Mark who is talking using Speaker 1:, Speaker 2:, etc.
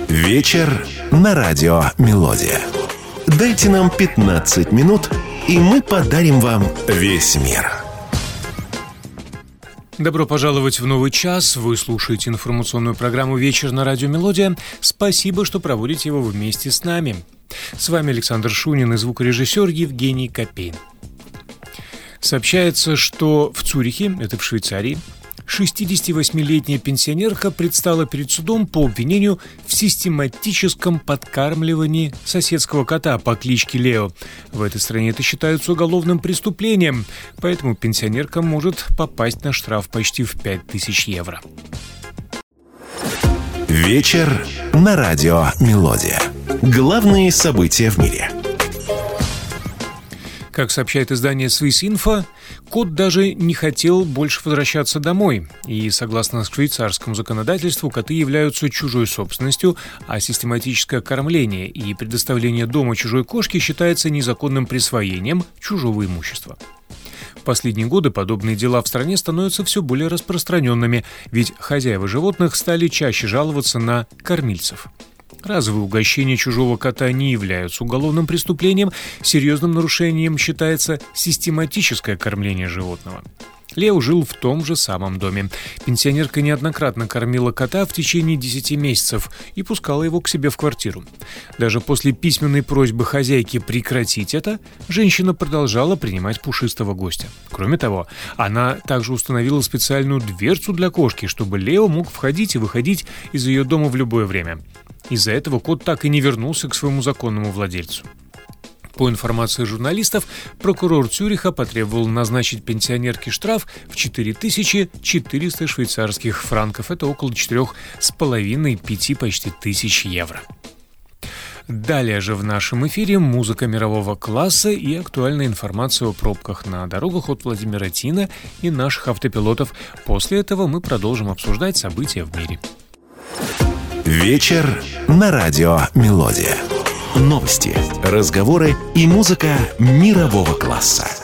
Speaker 1: Вечер на радио «Мелодия». Дайте нам 15 минут, и мы подарим вам весь мир.
Speaker 2: Добро пожаловать в новый час. Вы слушаете информационную программу «Вечер на радио «Мелодия». Спасибо, что проводите его вместе с нами. С вами Александр Шунин и звукорежиссер Евгений Копейн. Сообщается, что в Цюрихе, это в Швейцарии, 68-летняя пенсионерка предстала перед судом по обвинению в систематическом подкармливании соседского кота по кличке Лео. В этой стране это считается уголовным преступлением, поэтому пенсионерка может попасть на штраф почти в 5000 евро.
Speaker 1: Вечер на радио «Мелодия». Главные события в мире.
Speaker 2: Как сообщает издание Swiss Info, кот даже не хотел больше возвращаться домой. И, согласно швейцарскому законодательству, коты являются чужой собственностью, а систематическое кормление и предоставление дома чужой кошки считается незаконным присвоением чужого имущества. В последние годы подобные дела в стране становятся все более распространенными, ведь хозяева животных стали чаще жаловаться на кормильцев. Разовые угощения чужого кота не являются уголовным преступлением, серьезным нарушением считается систематическое кормление животного. Лео жил в том же самом доме. Пенсионерка неоднократно кормила кота в течение 10 месяцев и пускала его к себе в квартиру. Даже после письменной просьбы хозяйки прекратить это, женщина продолжала принимать пушистого гостя. Кроме того, она также установила специальную дверцу для кошки, чтобы Лео мог входить и выходить из ее дома в любое время. Из-за этого кот так и не вернулся к своему законному владельцу. По информации журналистов, прокурор Цюриха потребовал назначить пенсионерке штраф в 4400 швейцарских франков. Это около 4,5-5 почти тысяч евро. Далее же в нашем эфире музыка мирового класса и актуальная информация о пробках на дорогах от Владимира Тина и наших автопилотов. После этого мы продолжим обсуждать события в мире.
Speaker 1: Вечер на радио «Мелодия». Новости, разговоры и музыка мирового класса.